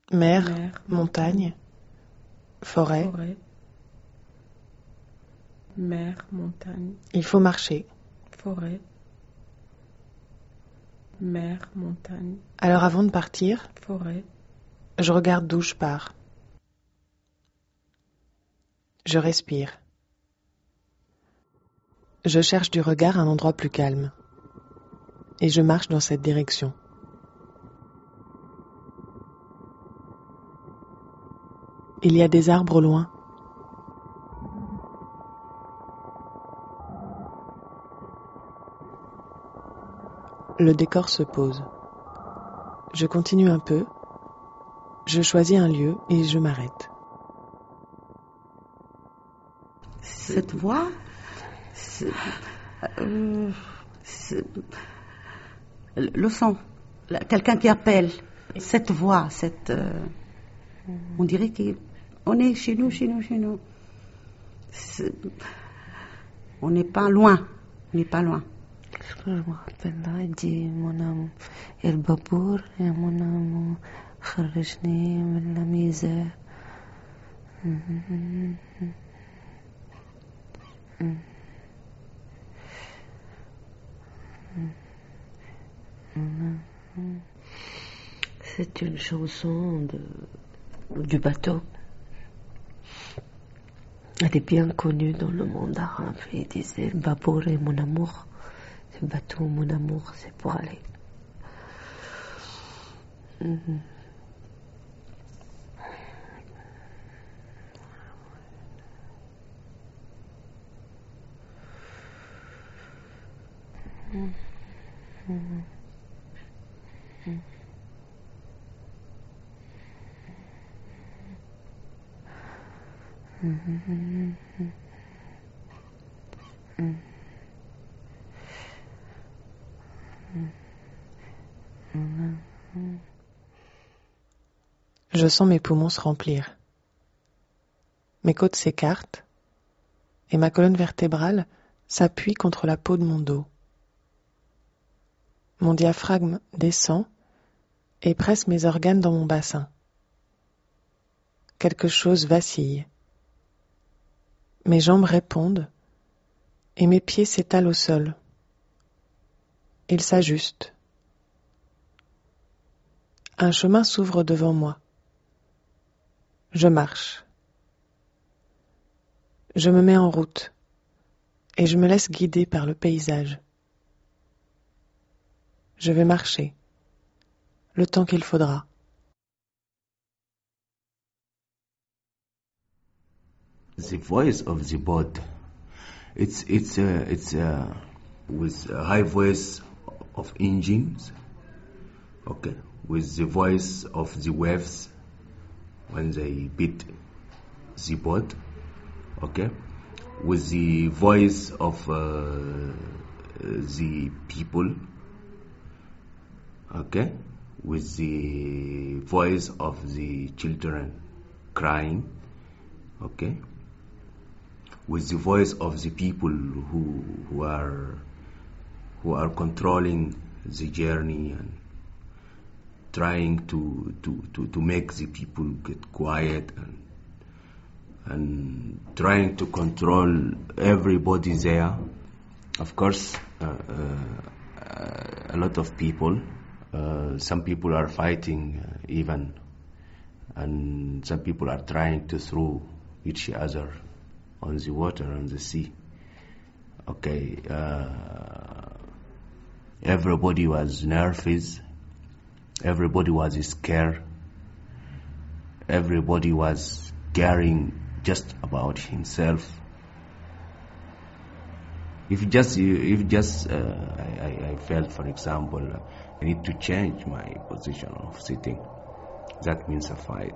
Mer, montagne, forêt. Mer, montagne. Il faut marcher. Forêt. Mer, montagne. Alors avant de partir, Forêt. je regarde d'où je pars. Je respire. Je cherche du regard un endroit plus calme. Et je marche dans cette direction. Il y a des arbres au loin. Le décor se pose. Je continue un peu. Je choisis un lieu et je m'arrête. Cette voix, le son, quelqu'un qui appelle, cette voix, on dirait qu'on est chez nous. On n'est pas loin. Je me rappelle là, il dit mon âme, el babour, et mon âme, kharajni min la misère. C'est une chanson du bateau. Elle est bien connue dans le monde arabe. Il disait le babour est mon amour. Ce bateau, mon amour, c'est pour aller. Je sens mes poumons se remplir. Mes côtes s'écartent et ma colonne vertébrale s'appuie contre la peau de mon dos. Mon diaphragme descend et presse mes organes dans mon bassin. Quelque chose vacille. Mes jambes répondent et mes pieds s'étalent au sol. Ils s'ajustent. Un chemin s'ouvre devant moi. Je marche. Je me mets en route et je me laisse guider par le paysage. Je vais marcher, le temps qu'il faudra. The voice of the boat, it's with a high voice of engines, okay, with the voice of the waves when they beat the boat, okay, with the voice of the people, okay, with the voice of the children crying, okay, with the voice of the people who are controlling the journey and trying to make the people get quiet and trying to control everybody there. Of course, a lot of people. Some people are fighting even, and some people are trying to throw each other on the water, on the sea. Okay, everybody was nervous. Everybody was scared. Everybody was caring just about himself. I felt, for example, I need to change my position of sitting. That means a fight.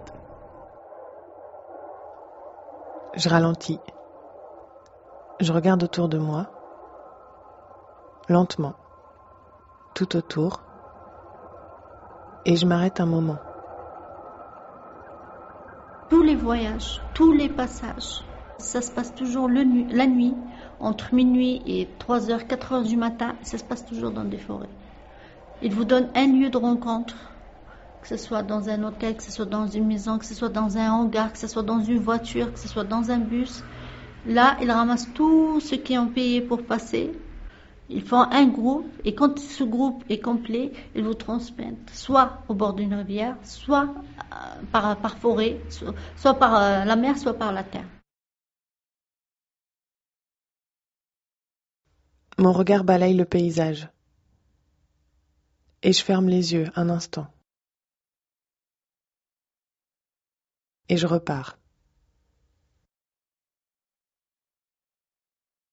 Je ralentis. Je regarde autour de moi, lentement, tout autour, et je m'arrête un moment. Tous les voyages, tous les passages, ça se passe toujours la nuit, entre minuit et 3h, 4h du matin, ça se passe toujours dans des forêts. Il vous donne un lieu de rencontre, que ce soit dans un hôtel, que ce soit dans une maison, que ce soit dans un hangar, que ce soit dans une voiture, que ce soit dans un bus. Là, ils ramassent tous ceux qui ont payé pour passer. Ils font un groupe et quand ce groupe est complet, ils vous transmettent soit au bord d'une rivière, soit par forêt, soit par la mer, soit par la terre. Mon regard balaye le paysage. Et je ferme les yeux un instant. Et je repars.